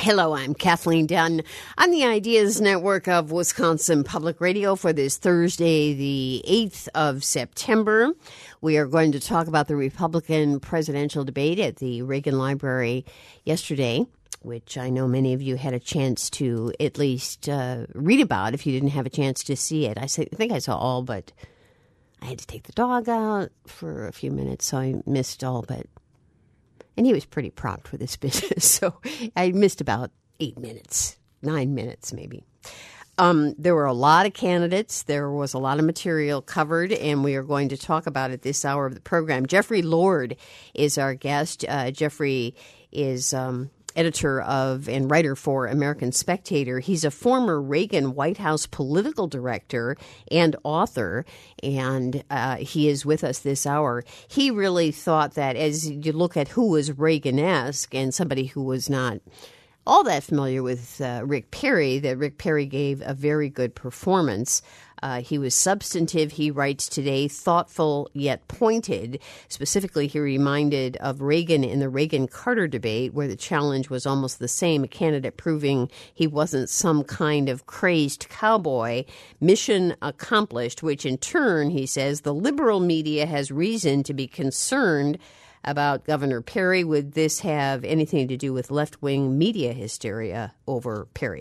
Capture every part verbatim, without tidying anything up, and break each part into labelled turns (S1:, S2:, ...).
S1: Hello, I'm Kathleen Dunn on the Ideas Network of Wisconsin Public Radio for this Thursday, the eighth of September. We are going to talk about the Republican presidential debate at the Reagan Library yesterday, which I know many of you had a chance to at least uh, read about if you didn't have a chance to see it. I think I saw all, but I had to take the dog out for a few minutes, so I missed all but. And he was pretty prompt with his business, so I missed about eight minutes, nine minutes maybe. Um, there were a lot of candidates. There was a lot of material covered, and we are going to talk about it this hour of the program. Jeffrey Lord is our guest. Uh, Jeffrey is um, editor of and writer for American Spectator. He's a former Reagan White House political director and author, and uh, he is with us this hour. He really thought that as you look at who was Reagan-esque and somebody who was not all that familiar with uh, Rick Perry, that Rick Perry gave a very good performance. Uh, he was substantive, he writes today, thoughtful yet pointed. Specifically, he reminded of Reagan in the Reagan-Carter debate, where the challenge was almost the same, a candidate proving he wasn't some kind of crazed cowboy. Mission accomplished, which in turn, he says, the liberal media has reason to be concerned about Governor Perry. Would this have anything to do with left-wing media hysteria over Perry?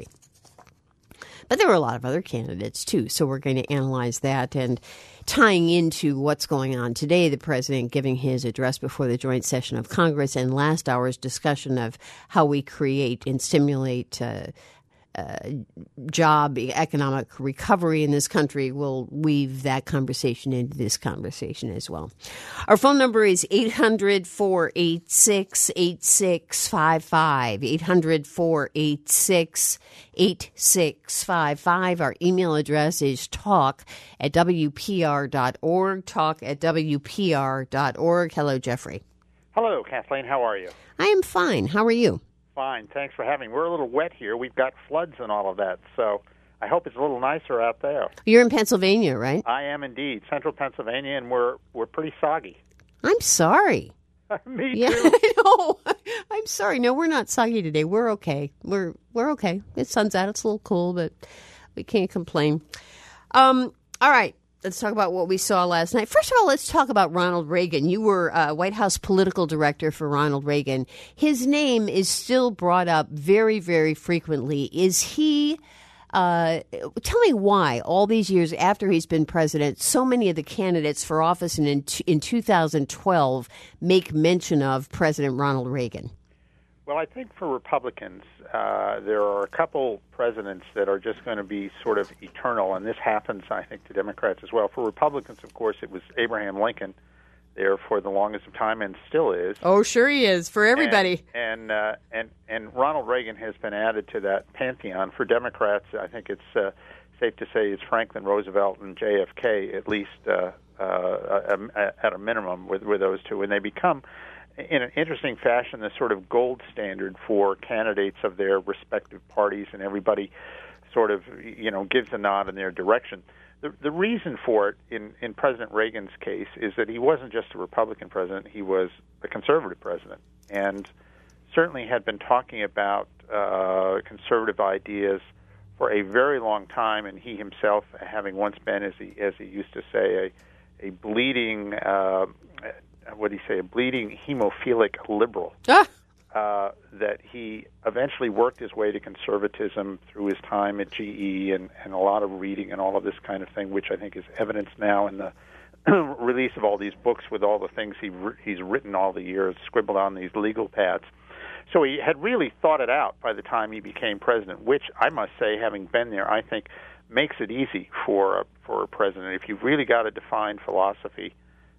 S1: But there were a lot of other candidates, too, so we're going to analyze that. And tying into what's going on today, the president giving his address before the joint session of Congress and last hour's discussion of how we create and stimulate uh, uh, job, economic recovery in this country, will weave that conversation into this conversation as well. Our phone number is eight hundred, four eight six, eight six five five, eight hundred, four eight six, eight six five five. Our email address is talk at w p r dot org, talk at w p r dot org. Hello, Jeffrey.
S2: Hello, Kathleen. How are you?
S1: I am fine. How are you?
S2: Fine. Thanks for having me. We're a little wet here. We've got floods and all of that, so I hope it's a little nicer out there.
S1: You're in Pennsylvania, right?
S2: I am indeed. Central Pennsylvania, and we're we're pretty soggy.
S1: I'm sorry.
S2: Me
S1: yeah,
S2: too.
S1: I know. I'm sorry. No, we're not soggy today. We're okay. We're we're okay. The sun's out. It's a little cool, but we can't complain. Um. All right. Let's talk about what we saw last night. First of all, let's talk about Ronald Reagan. You were uh, White House political director for Ronald Reagan. His name is still brought up very, very frequently. Is he, uh, tell me why, all these years after he's been president, so many of the candidates for office in, in two thousand twelve make mention of President Ronald Reagan?
S2: Well, I think for Republicans, uh, there are a couple presidents that are just going to be sort of eternal, and this happens, I think, to Democrats as well. For Republicans, of course, it was Abraham Lincoln there for the longest of time and still is.
S1: Oh, sure he is, for everybody.
S2: And and uh, and, and Ronald Reagan has been added to that pantheon. For Democrats, I think it's uh, safe to say it's Franklin Roosevelt and J F K, at least uh, uh, at a minimum, with, with those two, and they become, in an interesting fashion, the sort of gold standard for candidates of their respective parties, and everybody sort of, you know, gives a nod in their direction. The, the reason for it in, in President Reagan's case is that he wasn't just a Republican president, he was a conservative president, and certainly had been talking about uh, conservative ideas for a very long time, and he himself having once been, as he, as he used to say, a, a bleeding... Uh, what do you say, a bleeding hemophilic liberal,
S1: ah.
S2: uh, that he eventually worked his way to conservatism through his time at G E and, and a lot of reading and all of this kind of thing, which I think is evidenced now in the release of all these books with all the things he he's written all the years, scribbled on these legal pads. So he had really thought it out by the time he became president, which I must say, having been there, I think makes it easy for a, for a president. If you've really got a defined philosophy,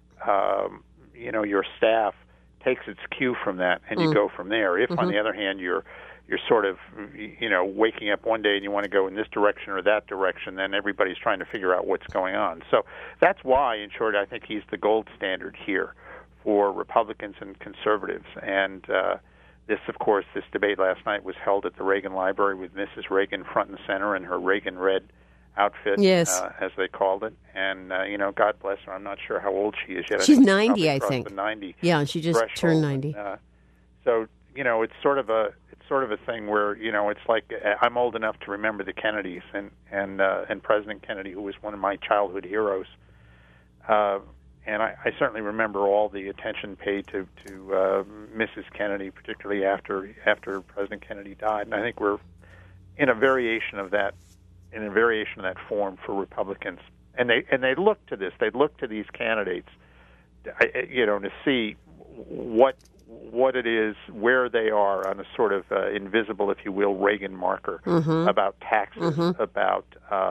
S2: um, you know, your staff takes its cue from that, and you mm. go from there. If, mm-hmm. on the other hand, you're you're sort of, you know, waking up one day and you want to go in this direction or that direction, then everybody's trying to figure out what's going on. So that's why, in short, I think he's the gold standard here for Republicans and conservatives. And uh, this, of course, this debate last night was held at the Reagan Library with Missus Reagan front and center in her Reagan red outfit,
S1: yes.
S2: uh, as they called it. And, uh, you know, God bless her. I'm not sure how old she is yet.
S1: She's
S2: I
S1: ninety, I think.
S2: The ninety
S1: yeah, she just
S2: threshold.
S1: turned ninety.
S2: And, uh, so, you know, it's sort of a it's sort of a thing where, you know, it's like I'm old enough to remember the Kennedys and and uh, and President Kennedy, who was one of my childhood heroes. Uh, and I, I certainly remember all the attention paid to to uh, Missus Kennedy, particularly after after President Kennedy died. And I think we're in a variation of that, in a variation of that form for Republicans. And they and they look to this. They look to these candidates, you know, to see what what it is, where they are on a sort of uh, invisible, if you will, Reagan marker mm-hmm. about taxes, mm-hmm. about uh,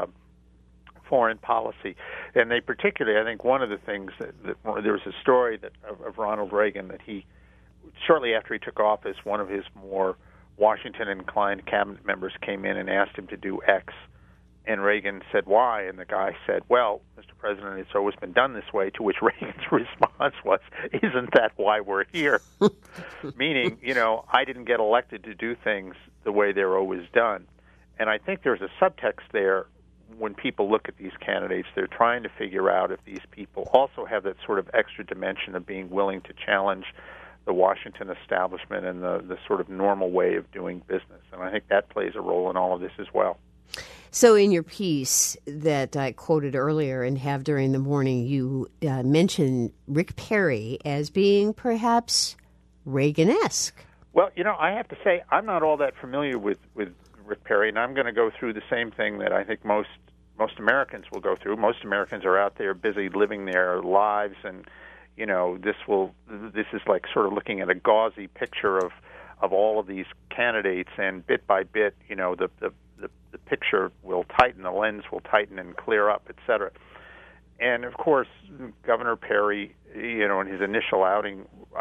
S2: foreign policy. And they particularly, I think one of the things that, that there was a story that of, of Ronald Reagan that he, shortly after he took office, one of his more Washington-inclined cabinet members came in and asked him to do X. And Reagan said, why? And the guy said, well, Mister President, it's always been done this way, to which Reagan's response was, isn't that why we're here? Meaning, you know, I didn't get elected to do things the way they're always done. And I think there's a subtext there when people look at these candidates. They're trying to figure out if these people also have that sort of extra dimension of being willing to challenge the Washington establishment and the, the sort of normal way of doing business. And I think that plays a role in all of this as well.
S1: So in your piece that I quoted earlier and have during the morning, you uh, mentioned Rick Perry as being perhaps Reagan-esque.
S2: Well, you know, I have to say I'm not all that familiar with, with Rick Perry, and I'm going to go through the same thing that I think most most Americans will go through. Most Americans are out there busy living their lives, and, you know, this will this is like sort of looking at a gauzy picture of, of all of these candidates, and bit by bit, you know, the, the The, the picture will tighten, the lens will tighten and clear up, et cetera. And, of course, Governor Perry, you know, in his initial outing, I,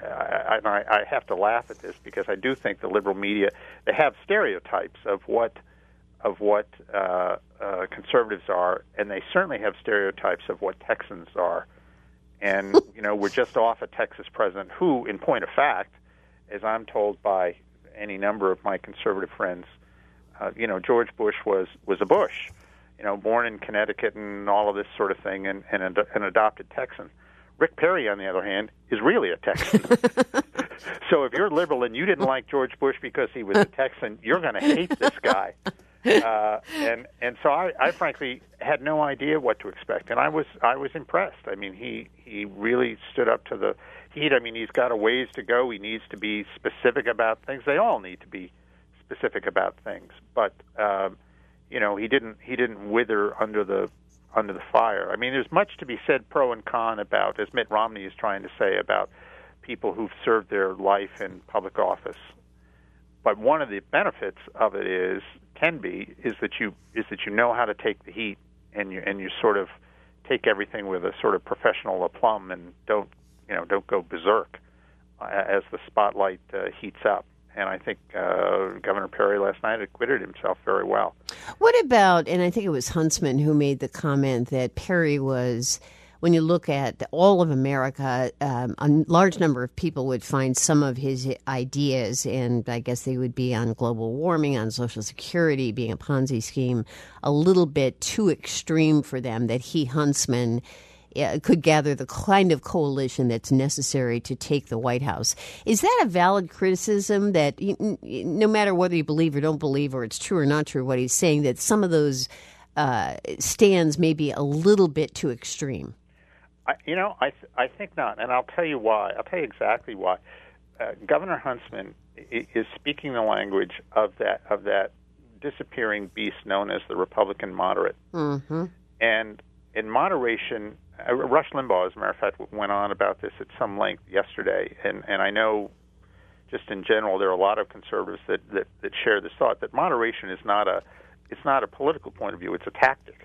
S2: I, I, I have to laugh at this because I do think the liberal media, they have stereotypes of what of what uh, uh, conservatives are, and they certainly have stereotypes of what Texans are. And, you know, we're just off a Texas president who, in point of fact, as I'm told by any number of my conservative friends, Uh, you know, George Bush was, was a Bush, you know, born in Connecticut and all of this sort of thing, and, and an, an adopted Texan. Rick Perry, on the other hand, is really a Texan. So if you're liberal and you didn't like George Bush because he was a Texan, you're going to hate this guy. Uh, and and so I, I frankly had no idea what to expect, and I was I was impressed. I mean, he he really stood up to the heat. I mean, he's got a ways to go. He needs to be specific about things. They all need to be specific about things, but um, you know, he didn't he didn't wither under the under the fire. I mean, there's much to be said pro and con about, as Mitt Romney is trying to say, about people who've served their life in public office. But one of the benefits of it is can be is that you is that you know how to take the heat, and you and you sort of take everything with a sort of professional aplomb, and don't you know don't go berserk uh, as the spotlight uh, heats up. And I think uh, Governor Perry last night acquitted himself very well.
S1: What about, and I think it was Huntsman who made the comment that Perry was, when you look at all of America, um, a large number of people would find some of his ideas, and I guess they would be on global warming, on Social Security, being a Ponzi scheme, a little bit too extreme for them, that he, Huntsman, could gather the kind of coalition that's necessary to take the White House. Is that a valid criticism that no matter whether you believe or don't believe, or it's true or not true what he's saying, that some of those uh, stands may be a little bit too extreme?
S2: I, you know, I th- I think not, and I'll tell you why. I'll tell you exactly why. Uh, Governor Huntsman is speaking the language of that of that disappearing beast known as the Republican moderate.
S1: Mm-hmm.
S2: And in moderation, uh, Rush Limbaugh, as a matter of fact, went on about this at some length yesterday, and, and I know just in general there are a lot of conservatives that, that, that share this thought, that moderation is not a it's not a political point of view, it's a tactic.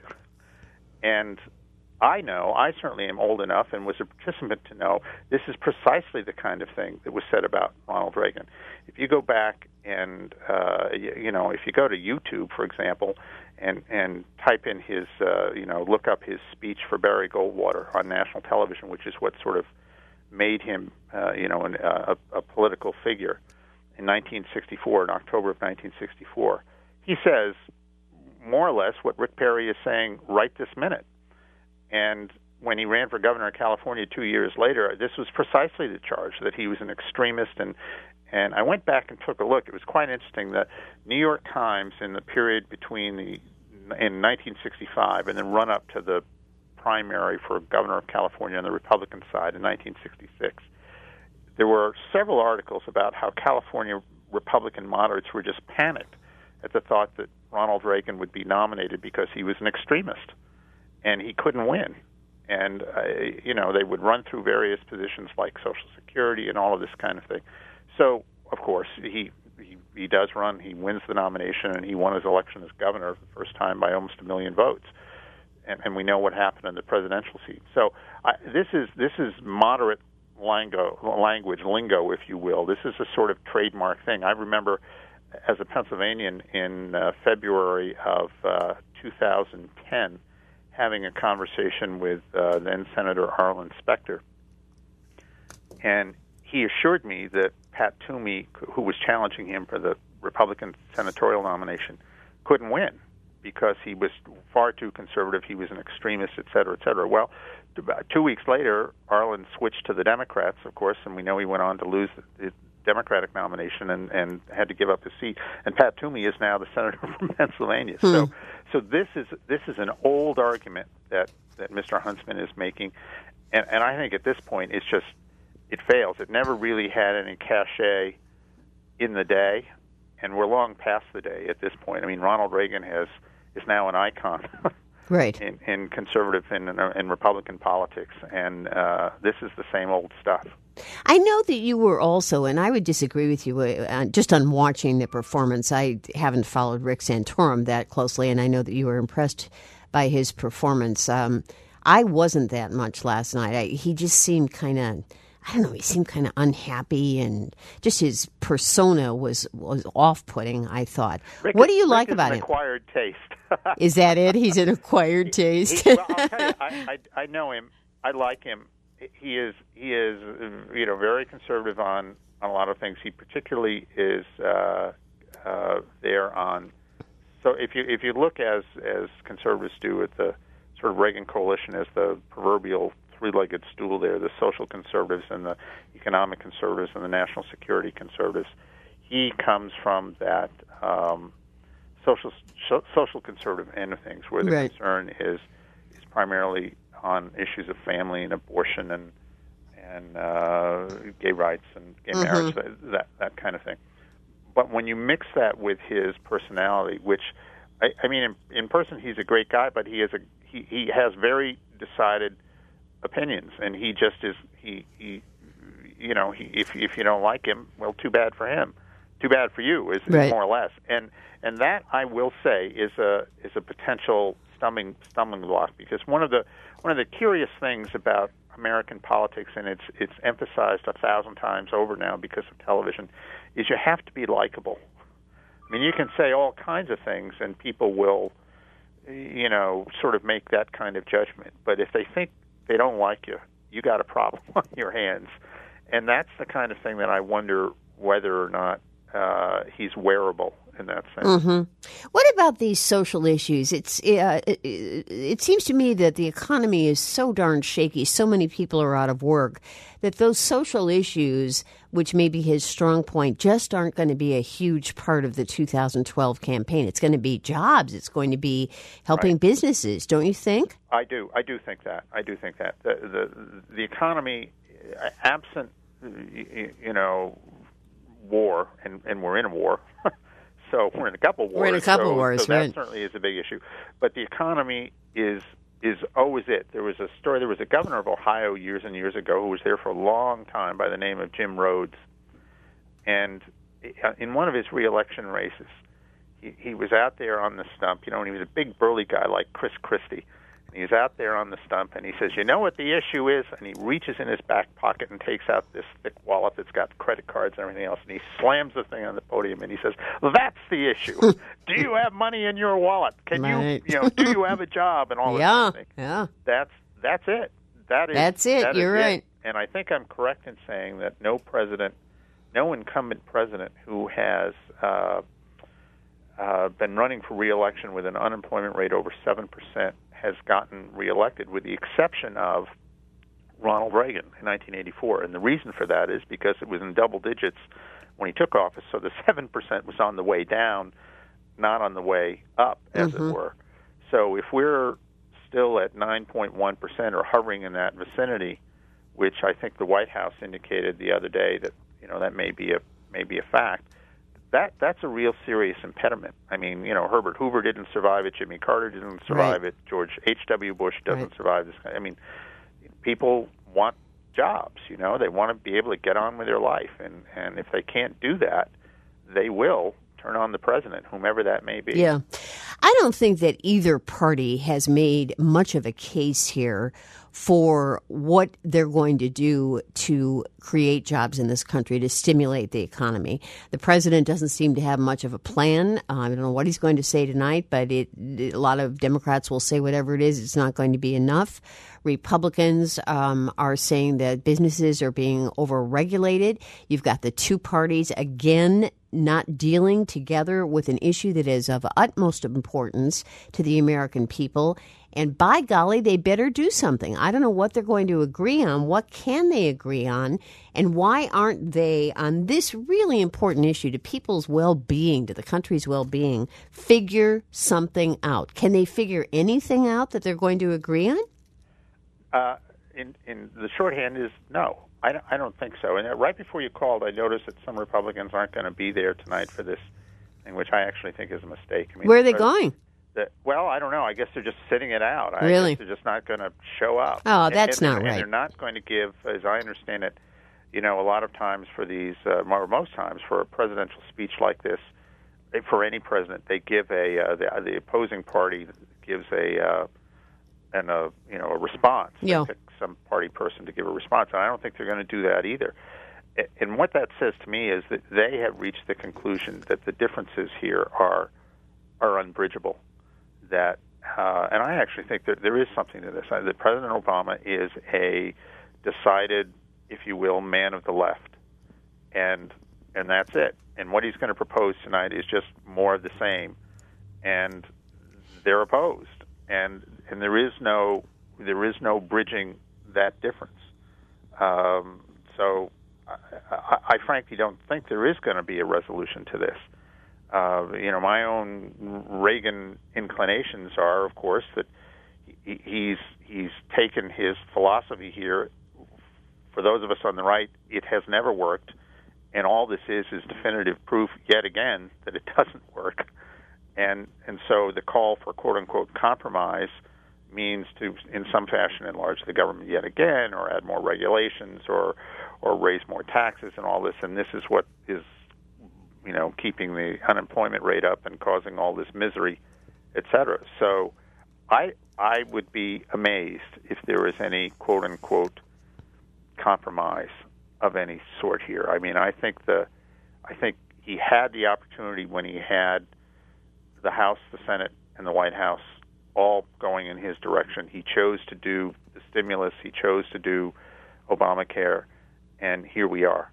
S2: And I know, I certainly am old enough and was a participant to know, this is precisely the kind of thing that was said about Ronald Reagan. If you go back and, uh, you, you know, if you go to YouTube, for example, and, and type in his, uh, you know, look up his speech for Barry Goldwater on national television, which is what sort of made him, uh, you know, an, uh, a, a political figure in nineteen sixty-four, in October of nineteen sixty-four, he says more or less what Rick Perry is saying right this minute. And when he ran for governor of California two years later, this was precisely the charge, that he was an extremist and And I went back and took a look. It was quite interesting. The New York Times, in the period between the in nineteen sixty-five and then run up to the primary for governor of California on the Republican side in nineteen sixty-six, there were several articles about how California Republican moderates were just panicked at the thought that Ronald Reagan would be nominated because he was an extremist and he couldn't win. And, uh, you know, they would run through various positions like Social Security and all of this kind of thing. So, of course, he, he he does run. He wins the nomination, and he won his election as governor the first time by almost a million votes. And, and we know what happened in the presidential seat. So I, this is this is moderate lingo, language, lingo, if you will. This is a sort of trademark thing. I remember as a Pennsylvanian in uh, February of uh, two thousand ten having a conversation with uh, then Senator Arlen Specter, and he assured me that Pat Toomey, who was challenging him for the Republican senatorial nomination, couldn't win because he was far too conservative, he was an extremist, et cetera, et cetera. Well, about two weeks later, Arlen switched to the Democrats, of course, and we know he went on to lose the Democratic nomination and, and had to give up his seat. And Pat Toomey is now the senator from Pennsylvania. Hmm. So, so this is this is an old argument that, that Mister Huntsman is making, and, and I think at this point it's just it fails. It never really had any cachet in the day, and we're long past the day at this point. I mean, Ronald Reagan has is now an icon.
S1: Right.
S2: In, in conservative and in, in Republican politics, and uh, this is the same old stuff.
S1: I know that you were also, and I would disagree with you, uh, just on watching the performance. I haven't followed Rick Santorum that closely, and I know that you were impressed by his performance. Um, I wasn't that much last night. I, he just seemed kind of, I don't know, he seemed kind of unhappy, and just his persona was, was off-putting, I thought.
S2: Rick
S1: what
S2: is,
S1: do you
S2: Rick
S1: like
S2: is
S1: about
S2: an
S1: him?
S2: Acquired taste.
S1: Is that it? He's an acquired taste.
S2: He, well, I'll tell you, I, I, I know him. I like him. He is he is you know very conservative on, on a lot of things. He particularly is uh, uh, there on. So if you if you look as as conservatives do at the sort of Reagan coalition as the proverbial three-legged stool there, the social conservatives and the economic conservatives and the national security conservatives, he comes from that um, social social conservative end of things, where the
S1: right.
S2: concern is is primarily on issues of family and abortion and and uh, gay rights and gay mm-hmm. marriage, that that kind of thing. But when you mix that with his personality, which I, I mean, in, in person he's a great guy, but he is a he, he has very decided opinions, and he just is he he you know he, if if you don't like him, well, too bad for him, too bad for you, is,
S1: right.
S2: is more or less. And and that, I will say, is a is a potential stumbling stumbling block, because one of the one of the curious things about American politics, and it's it's emphasized a thousand times over now because of television, is you have to be likable. I mean, you can say all kinds of things, and people will, you know, sort of make that kind of judgment. But if they think they don't like you, you got a problem on your hands. And that's the kind of thing that I wonder whether or not uh, he's wearable in that sense.
S1: Mm-hmm. What about these social issues? It's uh, it, it seems to me that the economy is so darn shaky, so many people are out of work, that those social issues, which may be his strong point, just aren't going to be a huge part of the two thousand twelve campaign. It's going to be jobs. It's going to be helping right. businesses, don't you think?
S2: I do. I do think that. I do think that. The the, the economy, absent, you know, war, and, and we're in a war, so we're in a couple wars.
S1: We're in a couple
S2: so,
S1: wars,
S2: so
S1: right.
S2: that certainly is a big issue. But the economy is is always it. There was a story, there was a governor of Ohio years and years ago who was there for a long time by the name of Jim Rhodes. And in one of his re-election races, he, he was out there on the stump, you know, and he was a big burly guy like Chris Christie. And he was out there on the stump, and he says, you know what the issue is? And he reaches in his back pocket and takes out this thick wallet that's got credit cards and everything else, and he slams the thing on the podium, and he says, well, that's the issue. Do you have money in your wallet? Can
S1: right.
S2: you, you know, do you have a job? And all
S1: yeah.
S2: that kind of thing.
S1: Yeah.
S2: That's, that's it. That is,
S1: that's it.
S2: That
S1: You're
S2: is
S1: right.
S2: It. And I think I'm correct in saying that no president, no incumbent president who has uh, uh, been running for re-election with an unemployment rate over seven percent has gotten reelected, with the exception of Ronald Reagan in nineteen eighty-four. And the reason for that is because it was in double digits when he took office. So the seven percent was on the way down, not on the way up, as
S1: mm-hmm.
S2: it were. So if we're still at nine point one percent or hovering in that vicinity, which I think the White House indicated the other day that, you know, that may be a may be a fact, that that's a real serious impediment. I mean, you know, Herbert Hoover didn't survive it, Jimmy Carter didn't survive
S1: right.
S2: it, George H W. Bush doesn't
S1: right.
S2: survive this. I mean, people want jobs, you know, they want to be able to get on with their life, and, and if they can't do that, they will turn on the president, whomever that may be.
S1: Yeah. I don't think that either party has made much of a case here for what they're going to do to create jobs in this country, to stimulate the economy. The president doesn't seem to have much of a plan. Uh, I don't know what he's going to say tonight, but it, a lot of Democrats will say whatever it is, it's not going to be enough. Republicans um, are saying that businesses are being overregulated. You've got the two parties, again, not dealing together with an issue that is of utmost importance to the American people. And by golly, they better do something. I don't know what they're going to agree on. What can they agree on? And why aren't they, on this really important issue to people's well-being, to the country's well-being, figure something out? Can they figure anything out that they're going to agree on?
S2: Uh, in, in the shorthand is no. I don't, I don't think so. And right before you called, I noticed that some Republicans aren't going to be there tonight for this thing, which I actually think is a mistake. I mean,
S1: where are they going?
S2: The, well, I don't know. I guess they're just sitting it out. I
S1: really?
S2: guess they're just not going to show up.
S1: Oh, that's
S2: and, and,
S1: not right.
S2: And they're not going to give, as I understand it, you know, a lot of times for these, uh, or most times for a presidential speech like this, for any president, they give a, uh, the, the opposing party gives a, uh, and a, you know, a response.
S1: Yeah.
S2: They pick some party person to give a response, and I don't think they're going to do that either. And what that says to me is that they have reached the conclusion that the differences here are are unbridgeable. That, uh, and I actually think that there is something to this. That President Obama is a decided, if you will, man of the left, and and that's it. And what he's going to propose tonight is just more of the same, and they're opposed. And and there is no there is no bridging that difference. Um, so I, I, I frankly don't think there is going to be a resolution to this. Uh, you know, my own Reagan inclinations are, of course, that he, he's he's taken his philosophy here. For those of us on the right, it has never worked, and all this is is definitive proof yet again that it doesn't work. And and so the call for quote unquote compromise means to, in some fashion, enlarge the government yet again, or add more regulations, or or raise more taxes, and all this. And this is what is, you know, keeping the unemployment rate up and causing all this misery, et cetera. So I I would be amazed if there was any quote unquote compromise of any sort here. I mean, I think the I think he had the opportunity when he had the House, the Senate, and the White House all going in his direction. He chose to do the stimulus. He chose to do Obamacare, and here we are.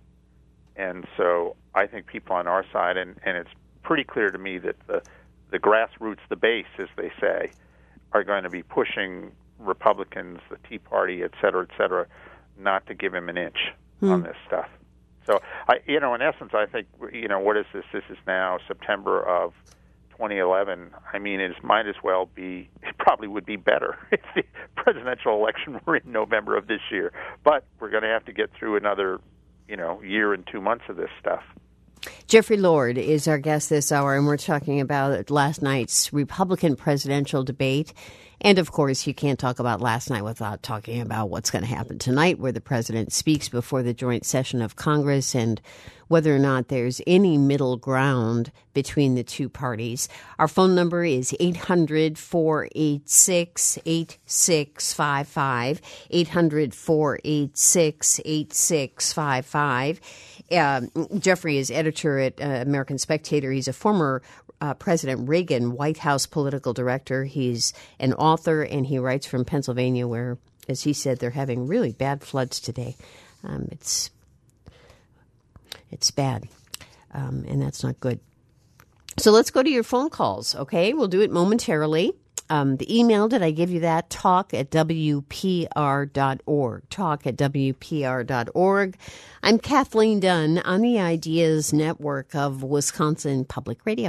S2: And so I think people on our side, and, and it's pretty clear to me that the, the grassroots, the base, as they say, are going to be pushing Republicans, the Tea Party, et cetera, et cetera, not to give him an inch hmm. on this stuff. So, I, you know, in essence, I think, you know, what is this? This is now September of twenty eleven. I mean, it might as well be, it probably would be better if the presidential election were in November of this year. But we're going to have to get through another, you know, year and two months of this stuff.
S1: Jeffrey Lord is our guest this hour, and we're talking about last night's Republican presidential debate. And, of course, you can't talk about last night without talking about what's going to happen tonight, where the president speaks before the joint session of Congress, and whether or not there's any middle ground between the two parties. Our phone number is eight hundred, four eight six, eight six five five, eight hundred, four eight six, eight six five five. Uh, Jeffrey is editor at uh, American Spectator. He's a former uh, President Reagan White House political director. He's an author, and he writes from Pennsylvania, where, as he said, they're having really bad floods today. Um, it's it's bad, um, and that's not good. So let's go to your phone calls, okay? We'll do it momentarily. Um, the email, did I give you that? Talk at W P R dot org. Talk at W P R dot org. I'm Kathleen Dunn on the Ideas Network of Wisconsin Public Radio.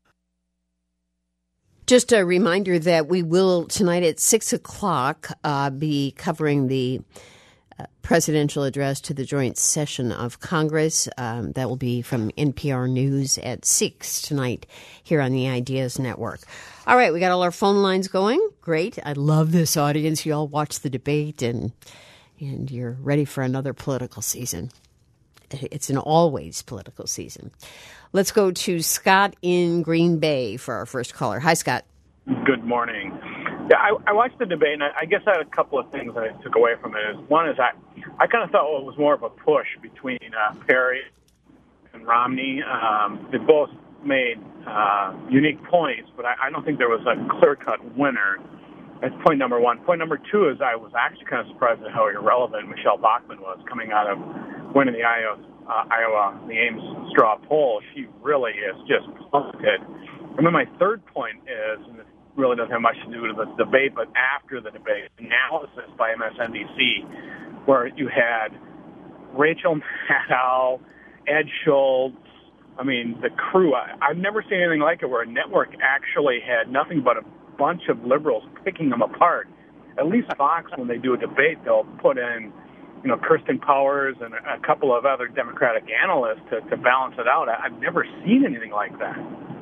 S1: Just a reminder that we will tonight at six o'clock uh, be covering the uh, presidential address to the joint session of Congress. Um, that will be from N P R News at six tonight here on the Ideas Network. All right, we got all our phone lines going. Great. I love this audience. You all watch the debate and and you're ready for another political season. It's an always political season. Let's go to Scott in Green Bay for our first caller. Hi, Scott.
S3: Good morning. Yeah, I, I watched the debate, and I, I guess I had a couple of things that I took away from it. One is I, I kind of thought well, it was more of a push between uh, Perry and Romney. Um, they both made uh, unique points, but I, I don't think there was a clear-cut winner. That's point number one. Point number two is I was actually kind of surprised at how irrelevant Michelle Bachmann was coming out of winning the Iowa, uh, Iowa the Ames straw poll. She really is just plummeted. And then my third point is, and it really doesn't have much to do with the debate, but after the debate, analysis by M S N B C, where you had Rachel Maddow, Ed Schultz, I mean, the crew. I, I've never seen anything like it where a network actually had nothing but a bunch of liberals picking them apart. At least Fox, when they do a debate, they'll put in, you know, Kirsten Powers and a couple of other Democratic analysts to, to balance it out. I, I've never seen anything like that.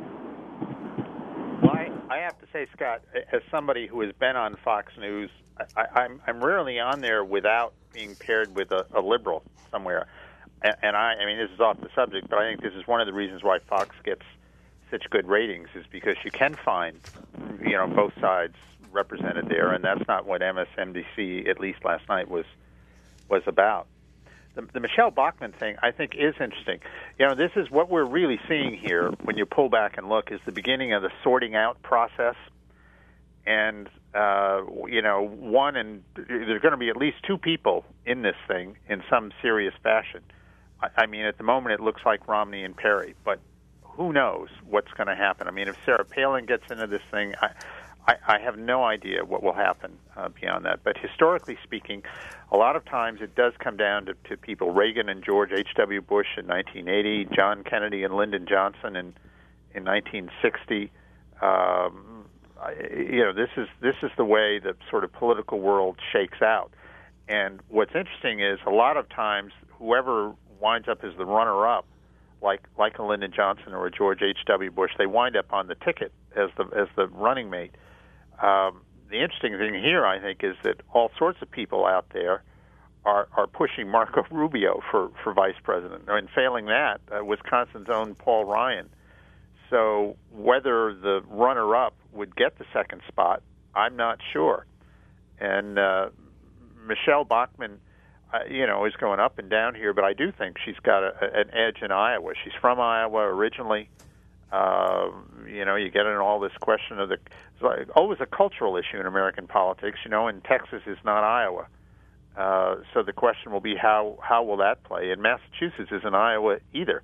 S2: Well, I, I have to say, Scott, as somebody who has been on Fox News, I, I'm, I'm rarely on there without being paired with a, a liberal somewhere. And, and I, I mean, this is off the subject, but I think this is one of the reasons why Fox gets such good ratings is because you can find, you know, both sides represented there, and that's not what M S N B C, at least last night, was was about. The, the Michelle Bachmann thing, I think, is interesting. You know, this is what we're really seeing here when you pull back and look is the beginning of the sorting out process. And, uh, you know, one, and there's going to be at least two people in this thing in some serious fashion. I, I mean, at the moment, it looks like Romney and Perry, but who knows what's going to happen? I mean, if Sarah Palin gets into this thing, I, I, I have no idea what will happen uh, beyond that. But historically speaking, a lot of times it does come down to, to people, Reagan and George H W. Bush in nineteen eighty, John Kennedy and Lyndon Johnson in in nineteen sixty. Um, you know, this is this is the way the sort of political world shakes out. And what's interesting is a lot of times whoever winds up as the runner-up, like like a Lyndon Johnson or a George H W. Bush, they wind up on the ticket as the as the running mate. Um, the interesting thing here, I think, is that all sorts of people out there are are pushing Marco Rubio for, for vice president, and failing that, uh, Wisconsin's own Paul Ryan. So whether the runner-up would get the second spot, I'm not sure. And uh, Michelle Bachmann, Uh, you know, is going up and down here, but I do think she's got a, an edge in Iowa. She's from Iowa originally. Uh, you know, you get into all this question of the it's like, always a cultural issue in American politics. You know, and Texas is not Iowa, uh, so the question will be how how will that play? And Massachusetts isn't Iowa either.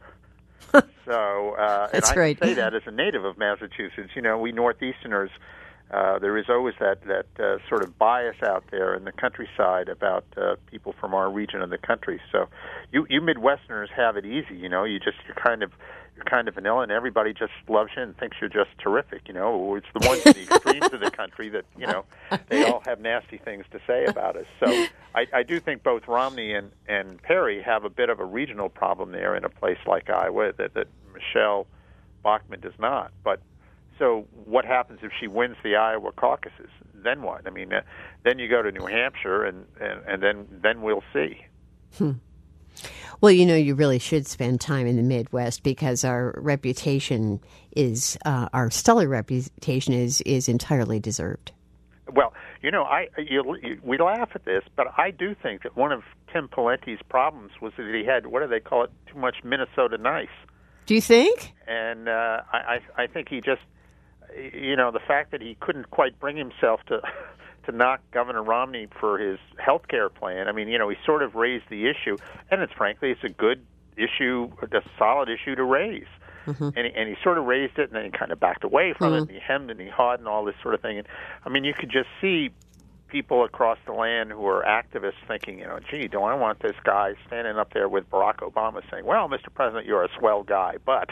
S2: so, uh, and
S1: That's
S2: I
S1: great.
S2: say that as a native of Massachusetts. You know, we Northeasterners. Uh, there is always that that uh, sort of bias out there in the countryside about uh, people from our region of the country. So, you you Midwesterners have it easy. You know, you just you're kind of you're kind of vanilla, and everybody just loves you and thinks you're just terrific. You know, it's the ones at the extremes of the country that you know they all have nasty things to say about us. So, I, I do think both Romney and and Perry have a bit of a regional problem there in a place like Iowa that that Michelle Bachmann does not, but. So what happens if she wins the Iowa caucuses? Then what? I mean, uh, then you go to New Hampshire, and, and, and then then we'll see.
S1: Hmm. Well, you know, you really should spend time in the Midwest because our reputation is, uh, our stellar reputation is, is entirely deserved.
S2: Well, you know, I you, you, we laugh at this, but I do think that one of Tim Pawlenty's problems was that he had, what do they call it, too much Minnesota nice.
S1: Do you think?
S2: And uh, I, I, I think he just... You know, the fact that he couldn't quite bring himself to to knock Governor Romney for his health care plan. I mean, you know, he sort of raised the issue, and it's frankly, it's a good issue, a solid issue to raise. Mm-hmm. And, he, and he sort of raised it, and then he kind of backed away from mm-hmm. it, and he hemmed and he hawed and all this sort of thing. And I mean, you could just see people across the land who are activists thinking, you know, gee, do I want this guy standing up there with Barack Obama saying, well, Mister President, you're a swell guy, but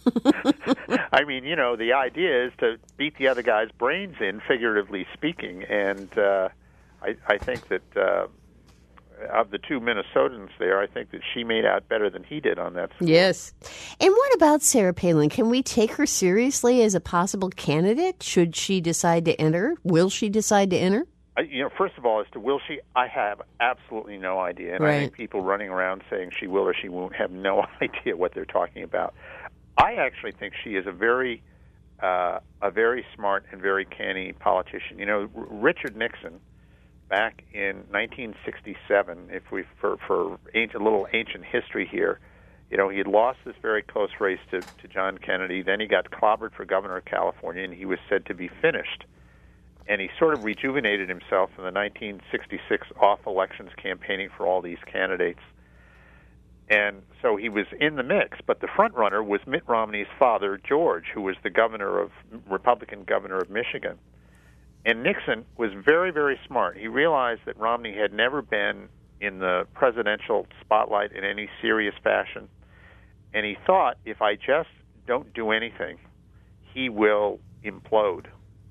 S2: I mean, you know, the idea is to beat the other guy's brains in, figuratively speaking, and uh, I, I think that uh, of the two Minnesotans there, I think that she made out better than he did on that score.
S1: Yes. And what about Sarah Palin? Can we take her seriously as a possible candidate? Should she decide to enter? Will she decide to enter?
S2: You know, first of all, as to will she, I have absolutely no idea. And
S1: right.
S2: I think people running around saying she will or she won't have no idea what they're talking about. I actually think she is a very, uh, a very smart and very canny politician. You know, R- Richard Nixon, back in nineteen sixty-seven, if we for for ancient, a little ancient history here, you know, he had lost this very close race to, to John Kennedy. Then he got clobbered for governor of California, and he was said to be finished. And he sort of rejuvenated himself in the nineteen sixty-six off-elections campaigning for all these candidates. And so he was in the mix, but the front runner was Mitt Romney's father, George, who was the governor of Republican governor of Michigan. And Nixon was very, very smart. He realized that Romney had never been in the presidential spotlight in any serious fashion. And he thought, if I just don't do anything, he will implode.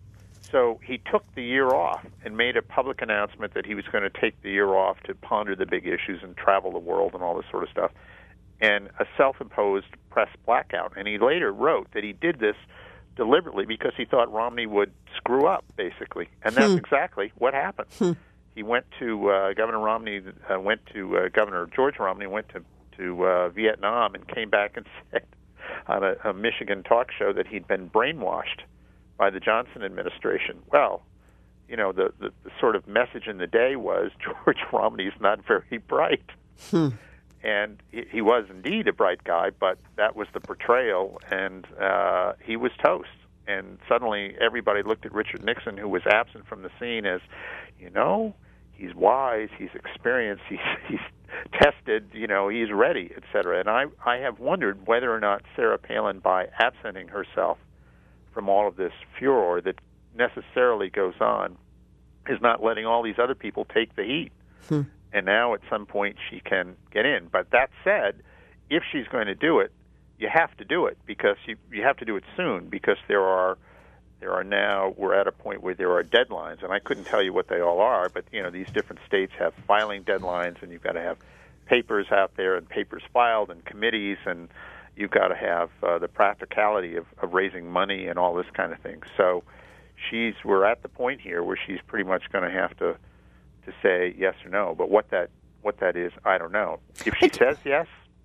S2: So he took the year off and made a public announcement that he was going to take the year off to ponder the big issues and travel the world and all this sort of stuff, and a self-imposed press blackout. And he later wrote that he did this deliberately because he thought Romney would screw up, basically. And that's hmm. exactly what happened. Hmm. He went to, uh, Governor Romney uh, went to, uh, Governor George Romney went to, to uh, Vietnam and came back and said on a, a Michigan talk show that he'd been brainwashed by the Johnson administration. Well, you know, the, the, the sort of message in the day was George Romney's not very bright. Hmm. And he, he was indeed a bright guy, but that was the portrayal, and uh, he was toast. And suddenly everybody looked at Richard Nixon, who was absent from the scene, as, you know, he's wise, he's experienced, he's, he's tested, you know, he's ready, et cetera. And I, I have wondered whether or not Sarah Palin, by absenting herself from all of this furor that necessarily goes on, is not letting all these other people take the heat. Hmm. And now at some point she can get in. But that said, if she's going to do it, you have to do it because you you have to do it soon because there are there are now we're at a point where there are deadlines, and I couldn't tell you what they all are, but you know these different states have filing deadlines, and you've got to have papers out there and papers filed and committees, and you've got to have uh, the practicality of, of raising money and all this kind of thing. So she's we're at the point here where she's pretty much going to have to to say yes or no. But what that what that is, I don't know. If she says yes,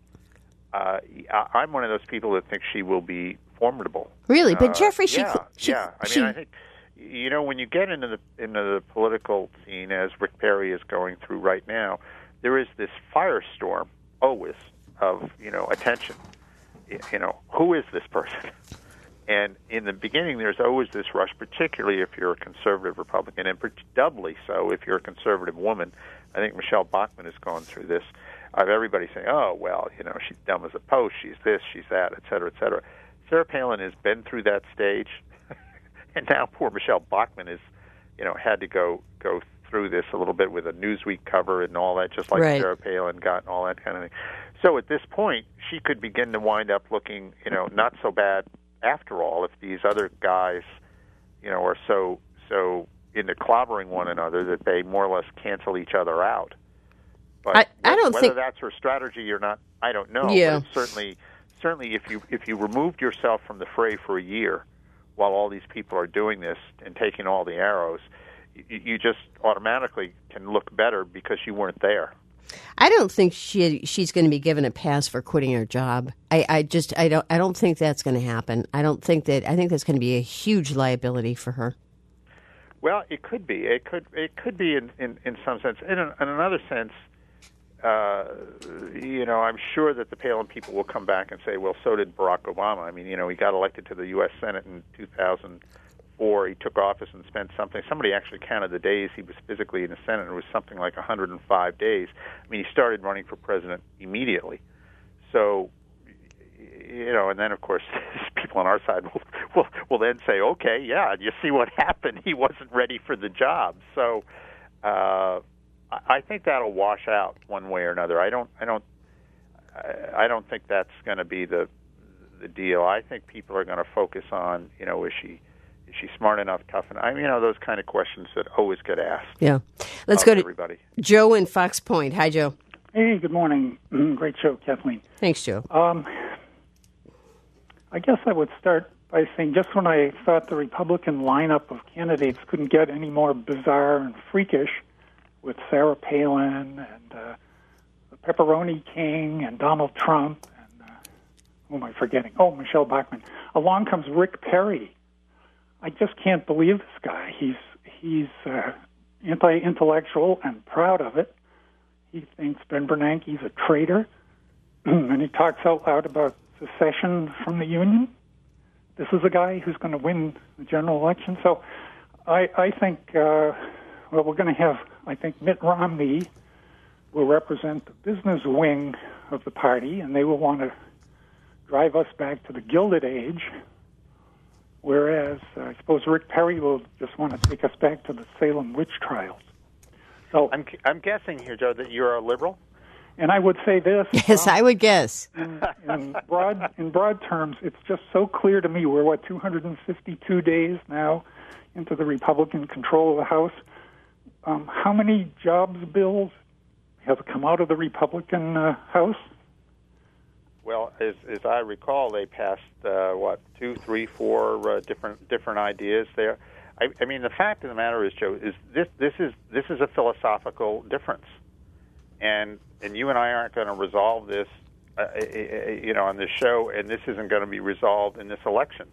S2: uh, I'm one of those people that think she will be formidable.
S1: Really, but uh, Jeffrey, she,
S2: yeah,
S1: she
S2: yeah. I
S1: she,
S2: mean, I think you know when you get into the into the political scene, as Rick Perry is going through right now, there is this firestorm always of you know attention. You know, who is this person? And in the beginning, there's always this rush, particularly if you're a conservative Republican, and doubly so if you're a conservative woman. I think Michelle Bachmann has gone through this, of everybody saying, oh, well, you know, she's dumb as a post, she's this, she's that, et cetera, et cetera. Sarah Palin has been through that stage, and now poor Michelle Bachmann has, you know, had to go go through this a little bit with a Newsweek cover and all that, just like right. Sarah Palin got and all that kind of thing. So at this point, she could begin to wind up looking, you know, not so bad after all if these other guys, you know, are so so into clobbering one another that they more or less cancel each other out. But
S1: I, I don't
S2: whether
S1: think
S2: that's her strategy or not, I don't know.
S1: Yeah.
S2: But certainly, certainly, if you if you removed yourself from the fray for a year, while all these people are doing this and taking all the arrows, you, you just automatically can look better because you weren't there.
S1: I don't think she she's going to be given a pass for quitting her job. I, I just I don't I don't think that's going to happen. I don't think that I think that's going to be a huge liability for her.
S2: Well, it could be. It could it could be in, in, in some sense. In, an, in another sense, uh, you know, I'm sure that the Palin people will come back and say, well, so did Barack Obama. I mean, you know, he got elected to the U S Senate in two thousand four. He took office and spent something. Somebody actually counted the days he was physically in the Senate. It was something like one hundred five days. I mean, he started running for president immediately. So, you know, and then of course people on our side will, will will then say, okay, yeah, you see what happened? He wasn't ready for the job. So uh, I think that'll wash out one way or another. I don't, I don't, I don't think that's going to be the the deal. I think people are going to focus on, you know, is she is she smart enough, tough enough? I mean, you know, those kind of questions that always get asked.
S1: Yeah. Let's go to
S2: everybody.
S1: Joe in Fox Point. Hi, Joe.
S4: Hey, good morning. Great show, Kathleen.
S1: Thanks, Joe.
S4: Um, I guess I would start by saying just when I thought the Republican lineup of candidates couldn't get any more bizarre and freakish with Sarah Palin and uh, the Pepperoni King and Donald Trump and, uh, who am I forgetting? Oh, Michelle Bachmann. Along comes Rick Perry. I just can't believe this guy. He's, he's uh, anti-intellectual and proud of it. He thinks Ben Bernanke's a traitor, and he talks out loud about secession from the Union. This is a guy who's going to win the general election. So I, I think, uh, well, we're going to have, I think Mitt Romney will represent the business wing of the party, and they will want to drive us back to the Gilded Age, whereas uh, I suppose Rick Perry will just want to take us back to the Salem witch trials. So
S2: I'm I'm guessing here, Joe, that you're a liberal.
S4: And I would say this.
S1: Yes,
S4: um,
S1: I would guess.
S4: In, in broad in broad terms, it's just so clear to me. We're what two hundred fifty-two days now into the Republican control of the House. Um, how many jobs bills have come out of the Republican uh, House?
S2: Well, as as I recall, they passed uh, what two, three, four uh, different different ideas there. I, I mean, the fact of the matter is, Joe, is this this is this is a philosophical difference, and and you and I aren't going to resolve this, uh, you know, on this show, and this isn't going to be resolved in this election.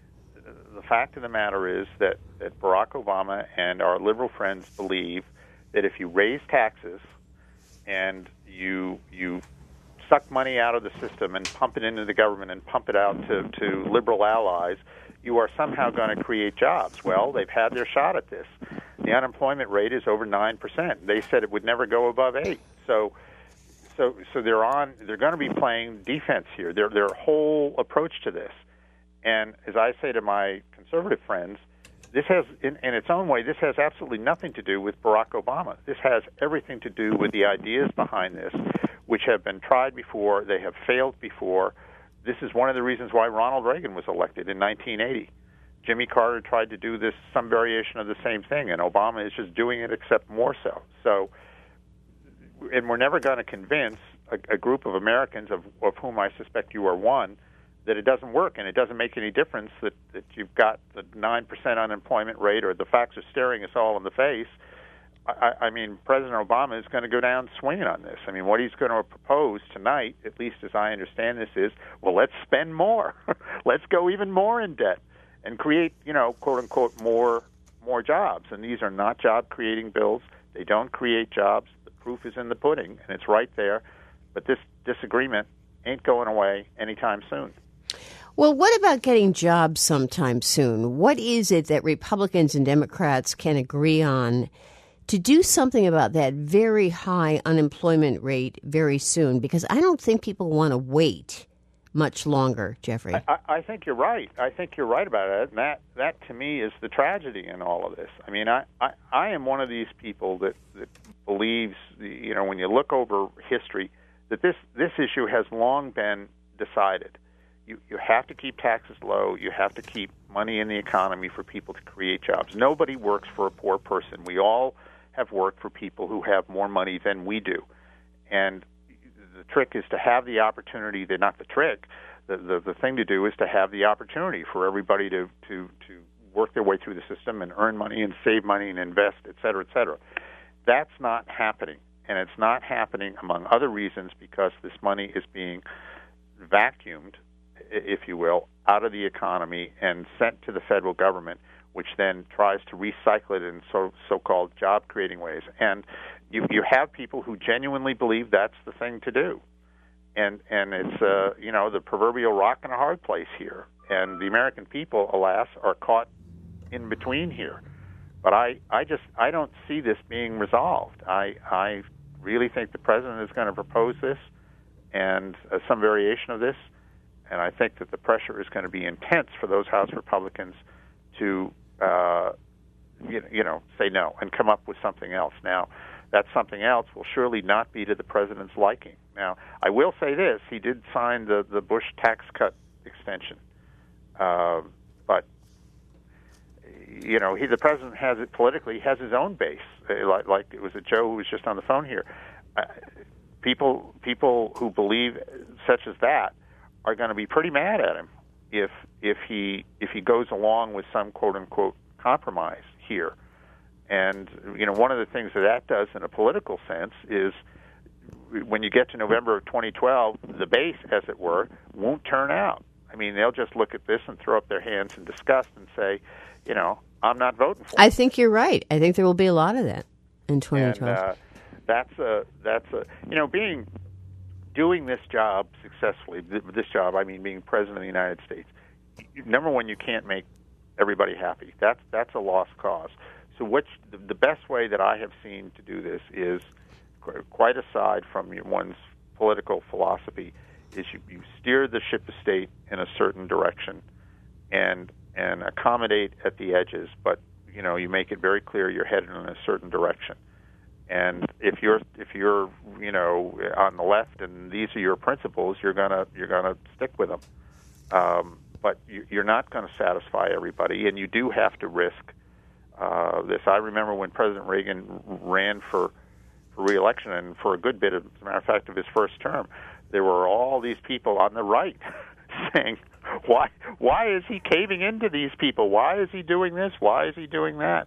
S2: The fact of the matter is that, that Barack Obama and our liberal friends believe that if you raise taxes and you you suck money out of the system and pump it into the government and pump it out to, to liberal allies, you are somehow going to create jobs. Well, they've had their shot at this. The unemployment rate is over nine percent. They said it would never go above eight. So, so, so they're on. They're going to be playing defense here. Their their whole approach to this, and as I say to my conservative friends, this has, in, in its own way, this has absolutely nothing to do with Barack Obama. This has everything to do with the ideas behind this, which have been tried before. They have failed before. This is one of the reasons why Ronald Reagan was elected in nineteen eighty. Jimmy Carter tried to do this, some variation of the same thing, and Obama is just doing it, except more so. So, and we're never going to convince a, a group of Americans, of, of whom I suspect you are one, that it doesn't work, and it doesn't make any difference that, that you've got the nine percent unemployment rate, or the facts are staring us all in the face. I, I mean, President Obama is going to go down swinging on this. I mean, what he's going to propose tonight, at least as I understand this, is, well, let's spend more. Let's go even more in debt and create, you know, quote unquote, more more jobs. And these are not job-creating bills. They don't create jobs. The proof is in the pudding, and it's right there. But this disagreement ain't going away anytime soon.
S1: Well, what about getting jobs sometime soon? What is it that Republicans and Democrats can agree on to do something about that very high unemployment rate very soon? Because I don't think people want to wait much longer, Jeffrey.
S2: I, I think you're right. I think you're right about it. And that, that, to me, is the tragedy in all of this. I mean, I, I, I am one of these people that, that believes, you know, when you look over history, that this, this issue has long been decided. You, you have to keep taxes low. You have to keep money in the economy for people to create jobs. Nobody works for a poor person. We all have worked for people who have more money than we do. And the trick is to have the opportunity. They're not the trick. The, the the thing to do is to have the opportunity for everybody to, to, to work their way through the system and earn money and save money and invest, et cetera, et cetera. That's not happening. And it's not happening, among other reasons, because this money is being vacuumed, if you will, out of the economy and sent to the federal government, which then tries to recycle it in so, so-called job-creating ways. And you, you have people who genuinely believe that's the thing to do. And and it's, uh, you know, the proverbial rock and a hard place here. And the American people, alas, are caught in between here. But I, I just, I don't see this being resolved. I, I really think the president is going to propose this and uh, some variation of this. and I think that the pressure is going to be intense for those House Republicans to, uh, you, you know, say no and come up with something else. Now, that something else will surely not be to the president's liking. Now, I will say this: he did sign the the Bush tax cut extension, uh, but you know, he the president has it politically. He has his own base. Like, like it was a Joe who was just on the phone here. Uh, people people who believe such as that are going to be pretty mad at him if if he if he goes along with some quote unquote compromise here. And you know, one of the things that that does in a political sense is when you get to November of twenty twelve, the base, as it were, won't turn out. I mean, they'll just look at this and throw up their hands in disgust and say, you know, I'm not voting for it.
S1: I think you're right. I think there will be a lot of that in twenty twelve.
S2: And, uh, that's a that's a you know being doing this job successfully. This job, I mean, being president of the United States. Number one, you can't make everybody happy. That's that's a lost cause. So, which the best way that I have seen to do this is, quite aside from one's political philosophy, is you, you steer the ship of state in a certain direction, and and accommodate at the edges, but you know you make it very clear you're headed in a certain direction. And if you're if you're you know on the left and these are your principles, you're gonna you're gonna stick with them. Um, but you, you're not going to satisfy everybody, and you do have to risk uh, this. I remember when President Reagan ran for for re-election, and for a good bit of, as a matter of fact, of his first term, there were all these people on the right saying, "Why why is he caving into these people? Why is he doing this? Why is he doing that?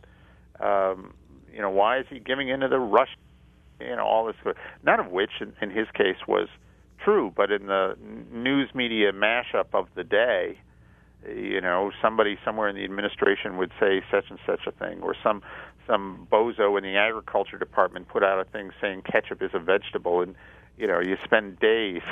S2: Um, you know, why is he giving into the rush? You know, all this." None of which, in, in his case, was true. But in the news media mashup of the day, you know, somebody somewhere in the administration would say such and such a thing, or some some bozo in the agriculture department put out a thing saying ketchup is a vegetable, and you know, you spend days.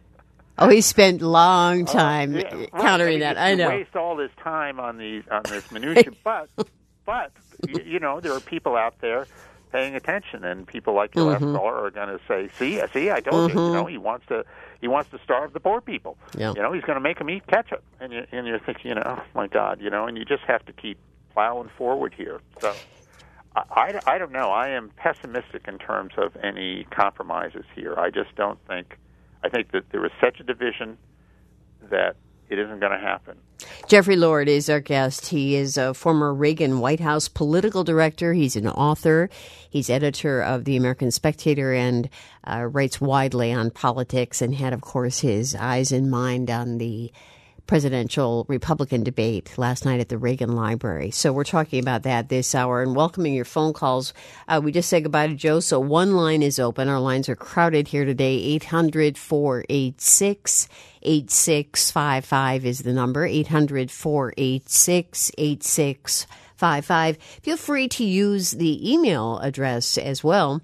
S1: Oh, he spent long time uh, yeah, countering
S2: right.
S1: that. I, mean,
S2: I
S1: know.
S2: Waste all this time on these on this minutia, but but you, you know, there are people out there paying attention, and people like your
S1: mm-hmm.
S2: last caller are going to say, "See, see, I told
S1: mm-hmm.
S2: you." You know, he wants to he wants to starve the poor people.
S1: Yep.
S2: You know, he's going to make them eat ketchup, and you and you're thinking, you know, oh my God, you know, and you just have to keep plowing forward here. So. I, I, I don't know. I am pessimistic in terms of any compromises here. I just don't think. I think that there is such a division that it isn't going to happen.
S1: Jeffrey Lord is our guest. He is a former Reagan White House political director. He's an author. He's editor of The American Spectator and uh, writes widely on politics, and had, of course, his eyes and mind on the presidential Republican debate last night at the Reagan Library. So we're talking about that this hour and welcoming your phone calls. Uh, we just said goodbye to Joe, so one line is open. Our lines are crowded here today. eight hundred, four eight six, eight six five five is the number. eight hundred, four eight six, eight six five five. Feel free to use the email address as well.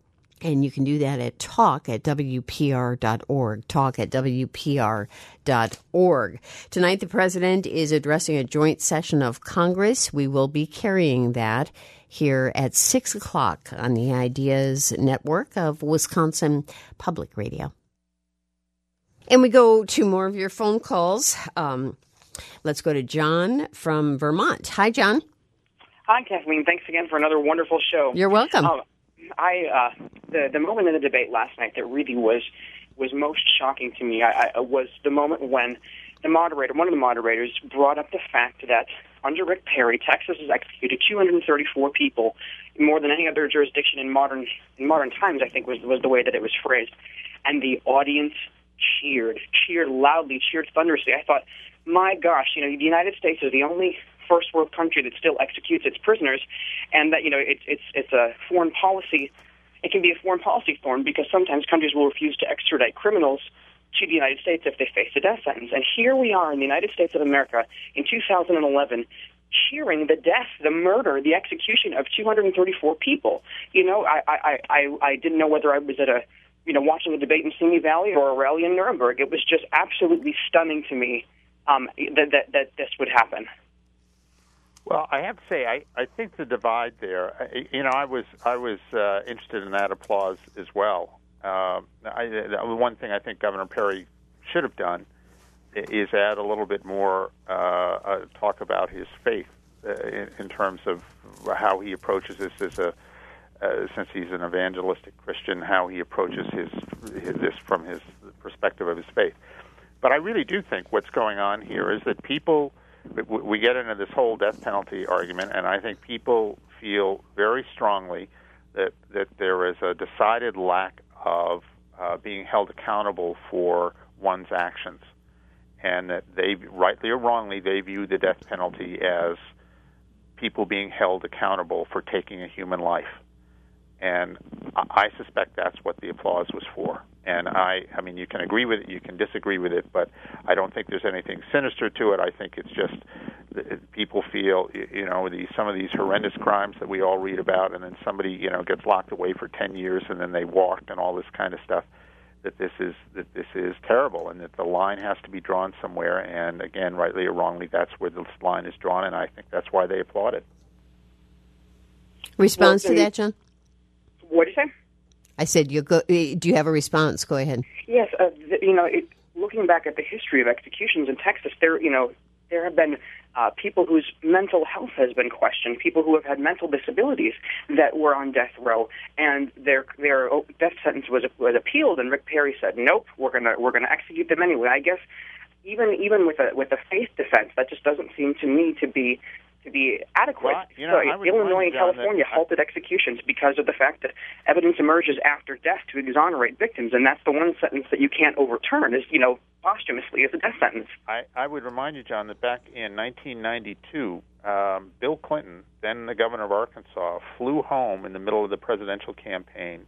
S1: And you can do that at talk at W P R dot org, talk at W P R dot org. Tonight, the president is addressing a joint session of Congress. We will be carrying that here at six o'clock on the Ideas Network of Wisconsin Public Radio. And we go to more of your phone calls. Um, let's go to John from Vermont. Hi, John.
S5: Hi, Kathleen. Thanks again for another wonderful show.
S1: You're welcome.
S5: Um, I uh, the the moment in the debate last night that really was was most shocking to me I, I, was the moment when the moderator, one of the moderators, brought up the fact that under Rick Perry, Texas has executed two hundred thirty-four people, more than any other jurisdiction in modern in modern times. I think was was the way that it was phrased, and the audience cheered, cheered loudly, cheered thunderously. I thought, my gosh, you know, the United States is the only first world country that still executes its prisoners, and that, you know, it's it's it's a foreign policy. It can be a foreign policy form because sometimes countries will refuse to extradite criminals to the United States if they face a death sentence. And here we are in the United States of America in two thousand eleven, cheering the death, the murder, the execution of two hundred thirty-four people. You know, I I I, I didn't know whether I was at a you know watching a debate in Simi Valley or a rally in Nuremberg. It was just absolutely stunning to me um, that, that that this would happen.
S2: Well, I have to say, I, I think the divide there, I, you know, I was I was uh, interested in that applause as well. Uh, I, the one thing I think Governor Perry should have done is add a little bit more uh, uh, talk about his faith uh, in, in terms of how he approaches this as a uh, since he's an evangelistic Christian, how he approaches his, his this from his perspective of his faith. But I really do think what's going on here is that people, we get into this whole death penalty argument, and I think people feel very strongly that, that there is a decided lack of uh, being held accountable for one's actions, and that they, rightly or wrongly, they view the death penalty as people being held accountable for taking a human life. And I suspect that's what the applause was for. And I, I mean, you can agree with it, you can disagree with it, but I don't think there's anything sinister to it. I think it's just people feel, you know, these, some of these horrendous crimes that we all read about, and then somebody, you know, gets locked away for ten years and then they walked and all this kind of stuff, that this is that this is terrible and that the line has to be drawn somewhere. And again, rightly or wrongly, that's where the line is drawn, and I think that's why they applaud it.
S1: Response
S5: well,
S1: to that, John?
S5: What did you say?
S1: I said, you go, do you have a response? Go ahead.
S5: Yes, uh, the, you know, it, looking back at the history of executions in Texas, there, you know, there have been uh, people whose mental health has been questioned, people who have had mental disabilities that were on death row, and their their death sentence was was appealed, and Rick Perry said, "Nope, we're gonna we're gonna execute them anyway." I guess even even with a with a faith defense, that just doesn't seem to me to be. to be adequate.
S2: Well, you know,
S5: so Illinois and California
S2: that,
S5: halted executions because of the fact that evidence emerges after death to exonerate victims, and that's the one sentence that you can't overturn, is, you know, posthumously as a death sentence.
S2: I, I would remind you, John, that back in nineteen ninety-two, um, Bill Clinton, then the governor of Arkansas, flew home in the middle of the presidential campaign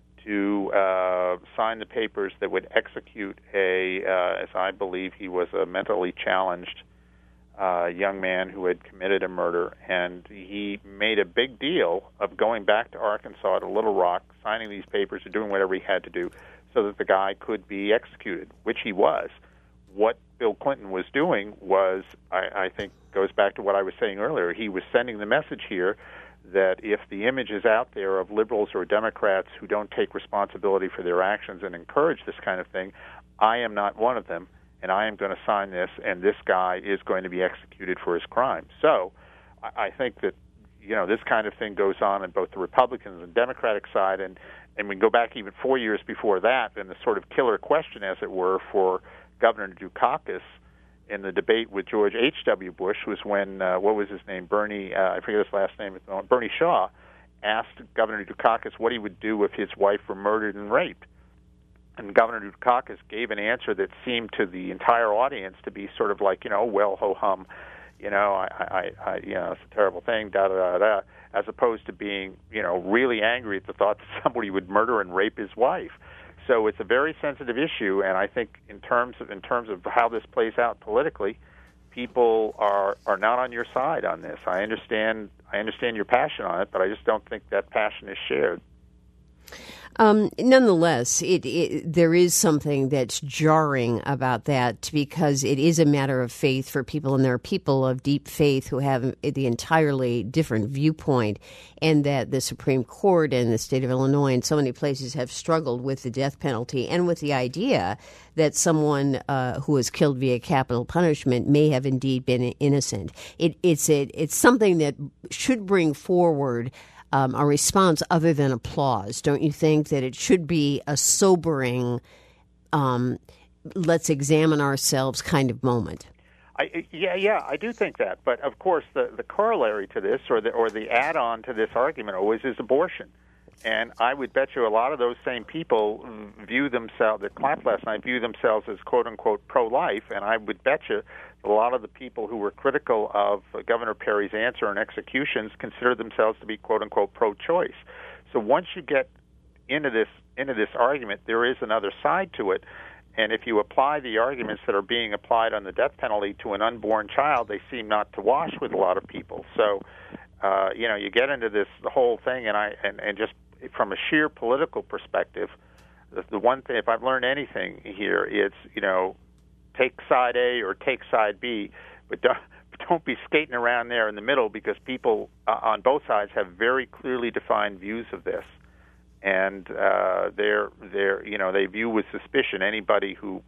S2: to uh, sign the papers that would execute a, uh, as I believe he was a mentally challenged Uh, young man who had committed a murder, and he made a big deal of going back to Arkansas to Little Rock, signing these papers, and doing whatever he had to do so that the guy could be executed, which he was. What Bill Clinton was doing was, I, I think, goes back to what I was saying earlier. He was sending the message here that if the image is out there of liberals or Democrats who don't take responsibility for their actions and encourage this kind of thing, I am not one of them, and I am going to sign this, and this guy is going to be executed for his crime. So I think that, you know, this kind of thing goes on in both the Republicans and Democratic side, and, and we go back even four years before that, and the sort of killer question, as it were, for Governor Dukakis in the debate with George H W. Bush was when, uh, what was his name, Bernie, uh, I forget his last name, Bernie Shaw, asked Governor Dukakis what he would do if his wife were murdered and raped. And Governor Dukakis gave an answer that seemed to the entire audience to be sort of like, you know, well, ho-hum, you know, I, I, I, you know, it's a terrible thing, da da da da, as opposed to being, you know, really angry at the thought that somebody would murder and rape his wife. So it's a very sensitive issue, and I think in terms of in terms of how this plays out politically, people are are not on your side on this. I understand I understand your passion on it, but I just don't think that passion is shared.
S1: Um, nonetheless, it, it, there is something that's jarring about that, because it is a matter of faith for people, and there are people of deep faith who have the entirely different viewpoint, and that the Supreme Court and the state of Illinois and so many places have struggled with the death penalty and with the idea that someone uh, who was killed via capital punishment may have indeed been innocent. It, it's, it, it's something that should bring forward Um, a response other than applause. Don't you think that it should be a sobering, um, let's examine ourselves kind of moment?
S2: I, yeah, yeah, I do think that. But of course, the, the corollary to this, or the or the add-on to this argument, always is abortion. And I would bet you a lot of those same people view themselves, that clapped last night, view themselves as quote-unquote pro-life, and I would bet you a lot of the people who were critical of Governor Perry's answer on executions consider themselves to be quote-unquote pro-choice. So once you get into this into this argument, there is another side to it, and if you apply the arguments that are being applied on the death penalty to an unborn child, they seem not to wash with a lot of people. So, uh, you know, you get into this the whole thing, and I and, and just from a sheer political perspective, the, the one thing, if I've learned anything here, it's, you know, take side A or take side B, but don't, don't be skating around there in the middle, because people uh, on both sides have very clearly defined views of this, and uh, they're they're you know they view with suspicion anybody who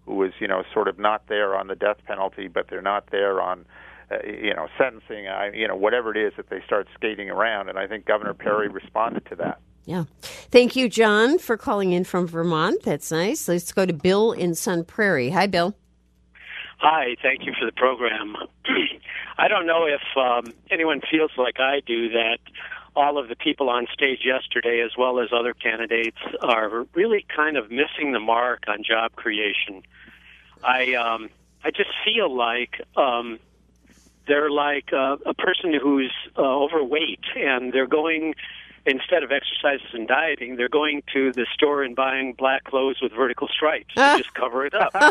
S2: who was, you know, sort of not there on the death penalty, but they're not there on, uh, you know, sentencing, I, you know, whatever it is that they start skating around. And I think Governor Perry responded to that.
S1: Yeah. Thank you, John, for calling in from Vermont. That's nice. Let's go to Bill in Sun Prairie. Hi, Bill.
S6: Hi, thank you for the program. I don't know if um, anyone feels like I do that all of the people on stage yesterday, as well as other candidates, are really kind of missing the mark on job creation. I um, I just feel like um, they're like uh, a person who's uh, overweight, and they're going, instead of exercises and dieting, they're going to the store and buying black clothes with vertical stripes to just cover it up.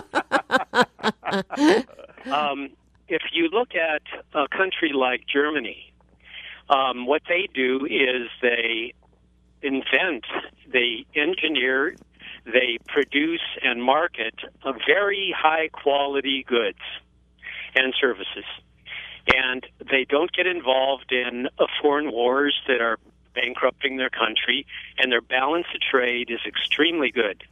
S6: um, if you look at a country like Germany, um, what they do is they invent, they engineer, they produce and market a very high-quality goods and services. And they don't get involved in uh, foreign wars that are bankrupting their country, and their balance of trade is extremely good.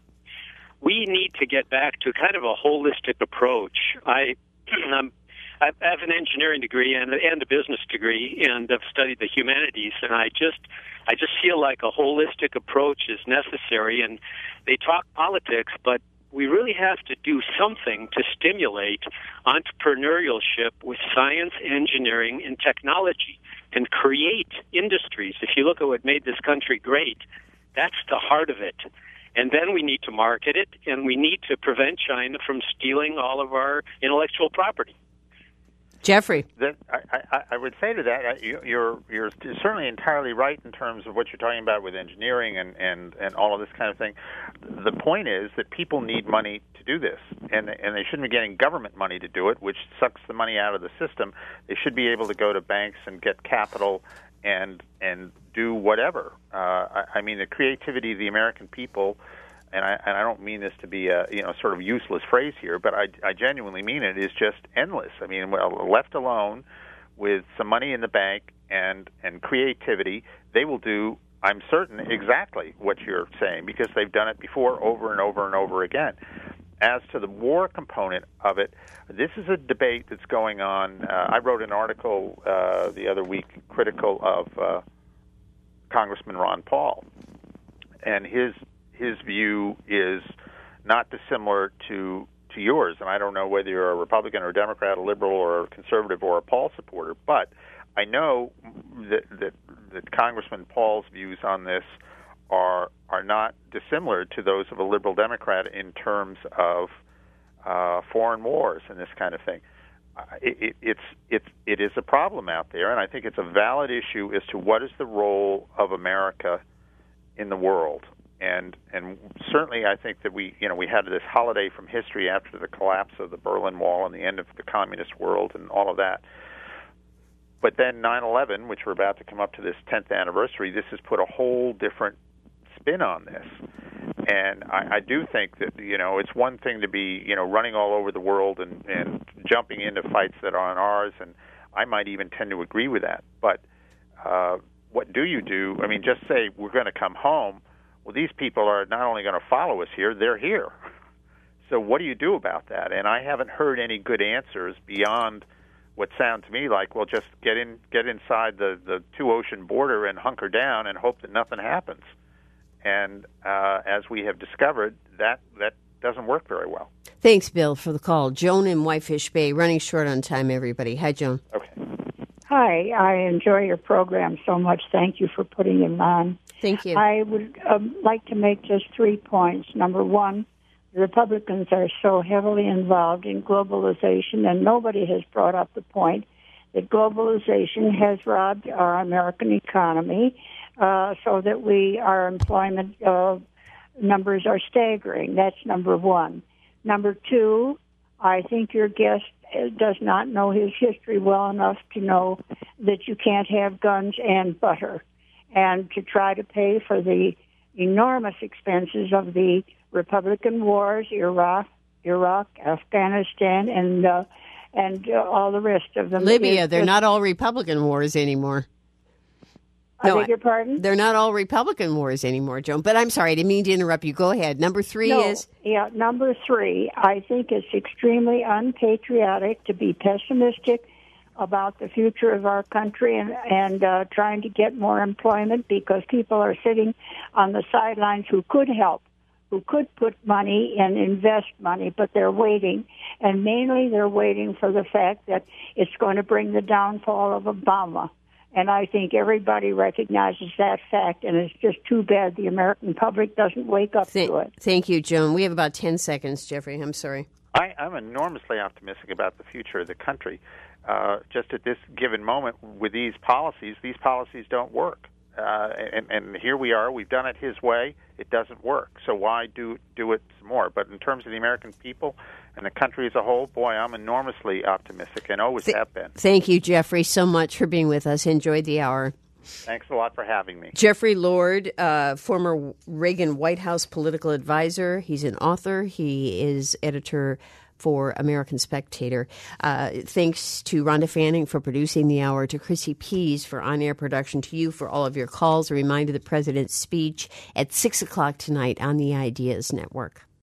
S6: We need to get back to kind of a holistic approach. I, um, I have an engineering degree and, and a business degree, and I've studied the humanities, and I just, I just feel like a holistic approach is necessary. And they talk politics, but we really have to do something to stimulate entrepreneurship with science, engineering, and technology, and create industries. If you look at what made this country great, that's the heart of it. And then we need to market it, and we need to prevent China from stealing all of our intellectual property.
S1: Jeffrey.
S2: That, I, I, I would say to that, you're you're certainly entirely right in terms of what you're talking about with engineering and, and, and all of this kind of thing. The point is that people need money to do this, and and they shouldn't be getting government money to do it, which sucks the money out of the system. They should be able to go to banks and get capital and and do whatever. Uh, I, I mean, the creativity of the American people. And I, and I don't mean this to be a you know sort of useless phrase here, but I, I genuinely mean it, is just endless. I mean, well, left alone with some money in the bank and, and creativity, they will do, I'm certain, exactly what you're saying, because they've done it before over and over and over again. As to the war component of it, this is a debate that's going on. Uh, I wrote an article uh, the other week critical of uh, Congressman Ron Paul, and his His view is not dissimilar to to yours, and I don't know whether you're a Republican or a Democrat, a liberal or a conservative or a Paul supporter, but I know that that, that Congressman Paul's views on this are are not dissimilar to those of a liberal Democrat in terms of uh, foreign wars and this kind of thing. It, it, it's it's it is a problem out there, and I think it's a valid issue as to what is the role of America in the world. And and certainly, I think that we you know we had this holiday from history after the collapse of the Berlin Wall and the end of the communist world and all of that. But then nine eleven, which we're about to come up to this tenth anniversary, this has put a whole different spin on this. And I, I do think that you know it's one thing to be you know running all over the world and, and jumping into fights that aren't ours, and I might even tend to agree with that. But uh, what do you do? I mean, just say we're going to come home. Well, these people are not only going to follow us here, they're here. So what do you do about that? And I haven't heard any good answers beyond what sound to me like, well, just get in, get inside the, the two-ocean border and hunker down and hope that nothing happens. And uh, as we have discovered, that, that doesn't work very well. Thanks,
S1: Bill, for the call. Joan in Whitefish Bay, running short on time, everybody. Hi, Joan.
S2: Okay.
S7: Hi, I enjoy your program so much. Thank you for putting it on.
S1: Thank you.
S7: I would um, like to make just three points. Number one, the Republicans are so heavily involved in globalization, and nobody has brought up the point that globalization has robbed our American economy uh, so that we our employment uh, numbers are staggering. That's number one. Number two, I think your guest does not know his history well enough to know that you can't have guns and butter, and to try to pay for the enormous expenses of the Republican wars, Iraq, Iraq, Afghanistan, and uh, and uh, all the rest of them.
S1: Libya, they're not all Republican wars anymore. No,
S7: I beg your pardon?
S1: They're not all Republican wars anymore, Joan. But I'm sorry, I didn't mean to interrupt you. Go ahead. Number three
S7: no,
S1: is?
S7: Yeah, number three, I think it's extremely unpatriotic to be pessimistic about the future of our country and, and uh, trying to get more employment because people are sitting on the sidelines who could help, who could put money and invest money, but they're waiting. And mainly they're waiting for the fact that it's going to bring the downfall of Obama. And I think everybody recognizes that fact, and it's just too bad the American public doesn't wake up
S1: Th-
S7: to it.
S1: Thank you, Joan. We have about ten seconds, Jeffrey. I'm sorry.
S2: I, I'm enormously optimistic about the future of the country. Uh, just at this given moment, with these policies, these policies don't work. Uh, and, and here we are. We've done it his way. It doesn't work. So why do do it some more? But in terms of the American people and the country as a whole, boy, I'm enormously optimistic and always
S1: Th-
S2: have been.
S1: Thank you, Jeffrey, so much for being with us. Enjoyed the hour.
S2: Thanks a lot for having me.
S1: Jeffrey Lord, uh, former Reagan White House political advisor. He's an author. He is editor for American Spectator. Uh, thanks to Rhonda Fanning for producing the hour, to Chrissy Pease for on-air production, to you for all of your calls. A reminder, the president's speech at six o'clock tonight on the Ideas Network.